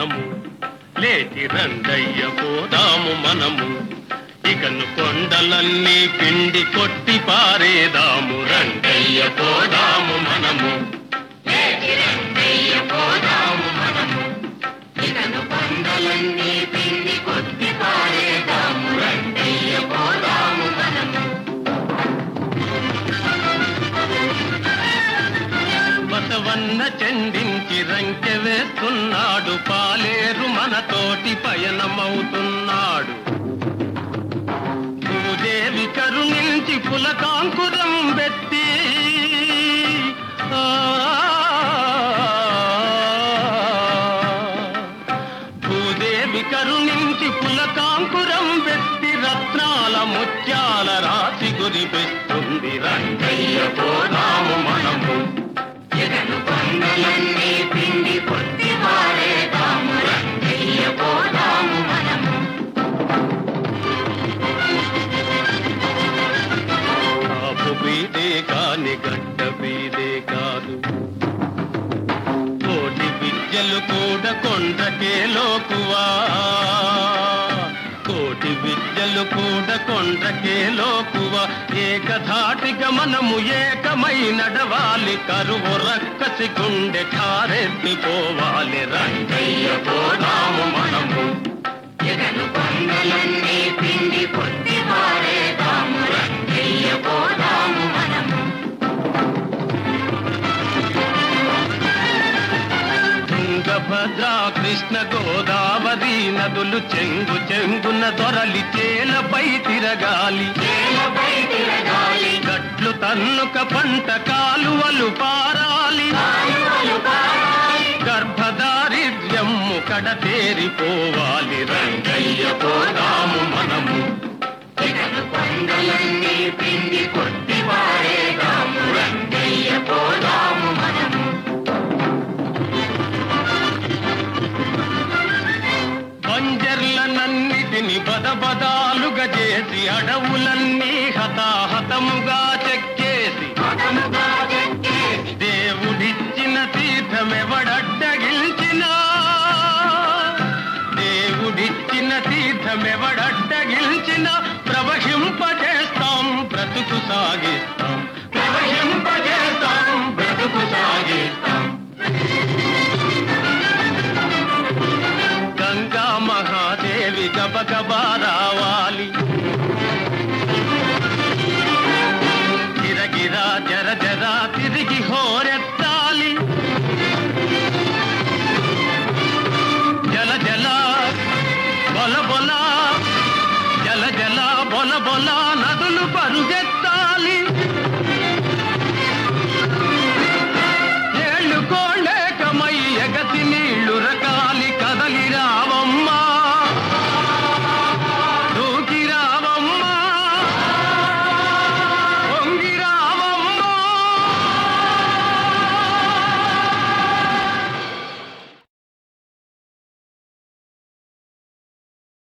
మనము లేచి రండయ్య పోదాము మనము ఇకను కొండలన్నీ పిండి కొట్టి పారేదాము రండయ్య పోదాము మనము లేచి రండయ్య పోదాము మనము ఇకను కొండలన్నీ పిండి కొట్టి పారేదాము రండయ్య పోదాము మనము బసవన్న చెండించి రంకె వేస్తున్నాడు పాలేరు మనతోటి పయనమవుతున్నాడు భూదేవి కరుణించి పులకాంకురం పెట్టి భూదేవి కరుణించి పులకాంకురం పెట్టి రత్నాల ముత్యాల రాశి గురిపిస్తుంది రంగయ్య పోదాము మనము ఎగను కొండలన్నీ పిండి కొట్టి పారేదాము రంగయ్య పోదాము మనము కాపు బీదే కాని గడ్డ బీదే కాదు కోటి విద్యలు కూడా కొండకే లోకువా కోటి విద్యలు కూడా కొండకే లోకువా ఏకధాటిగా మనము ఏకమై నడవాలి కరువు రక్కసి గుండె కారెత్తిపోవాలి రంగయ్య పోదాము మనము ఎగను కొండలన్నీ పిండి కొట్టి పారేదాము రంగయ్య పోదాము మనము తుంగభద్ర కృష్ణ గోదావరి నదులు చెంగు చెంగున దొరలి చేలపై తిరగాలి గట్లు తన్నుక పంట కాలువలు పారాలి గర్భదారిద్ర్యము కడతేరిపోవాలి రంగయ్య పోదాము మనము కొండలన్నీ పిండి కొట్టి పారేదాము రంగయ్య పోదాము మనము బంజర్లనన్నిటిని బదబదాలుగా చేసి అడవులన్నీ హతాహతముగా చెక్కేసి దేవుడిచ్చిన తీర్థమెవడడ్డగిల్చినా దేవుడిచ్చిన తీర్థమెవడడ్డగిల్చినా ప్రవహింపజేస్తాం బ్రతుకు సాగిస్తాం ప్రవహింపజేస్తాం బ్రతుకు సాగిస్తాం గంగా మహాదేవి గబగబా రావాలి గిరగిరా జర జరా తిరిగి హోరెత్తాలి జల జల బొల బొల జల జల బొల బొల నదులు పరుగెత్తాలి